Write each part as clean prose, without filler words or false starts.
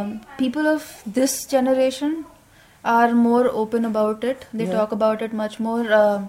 people of this generation are more open about it. They talk about it much more.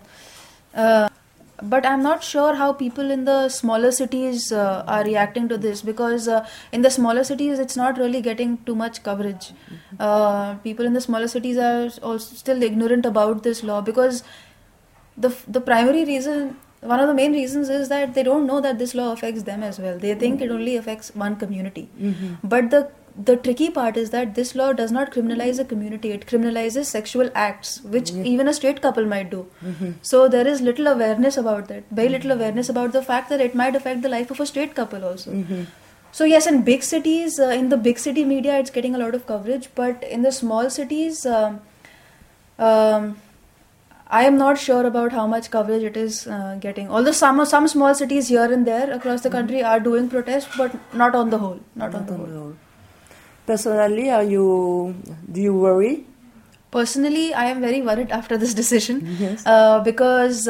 But I'm not sure how people in the smaller cities are reacting to this, because in the smaller cities it's not really getting too much coverage. People in the smaller cities are also still ignorant about this law, because the primary reason, one of the main reasons, is that they don't know that this law affects them as well. They think it only affects one community. But the tricky part is that this law does not criminalize a community. It criminalizes sexual acts, which even a straight couple might do. So there is little awareness about that. Very little awareness about the fact that it might affect the life of a straight couple also. So yes, in big cities, in the big city media, it's getting a lot of coverage. But in the small cities, I am not sure about how much coverage it is getting. Although some small cities here and there across the country are doing protests, but not on the whole. Not on the whole. Personally, do you worry? Personally, I am very worried after this decision. Because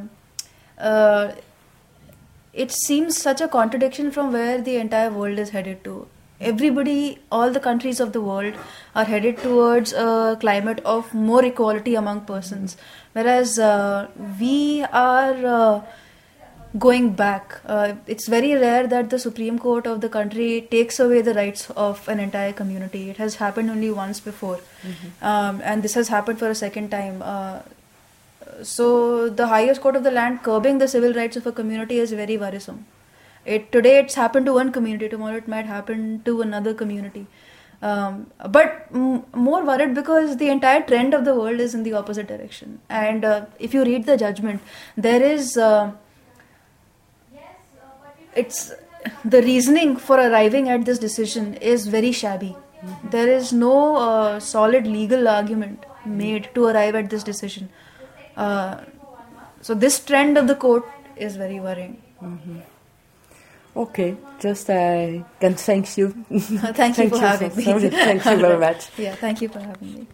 it seems such a contradiction from where the entire world is headed to. Everybody, all the countries of the world are headed towards a climate of more equality among persons, whereas we are going back. It's very rare that the Supreme Court of the country takes away the rights of an entire community. It has happened only once before, and this has happened for a second time. So the highest court of the land curbing the civil rights of a community is very worrisome. Today it's happened to one community, tomorrow it might happen to another community. But more worried because the entire trend of the world is in the opposite direction. And if you read the judgment, there is... it's the reasoning for arriving at this decision is very shabby. There is no solid legal argument made to arrive at this decision. So this trend of the court is very worrying. Okay, just I can thank you. Thank you for having me. Thank you very much. Yeah, thank you for having me.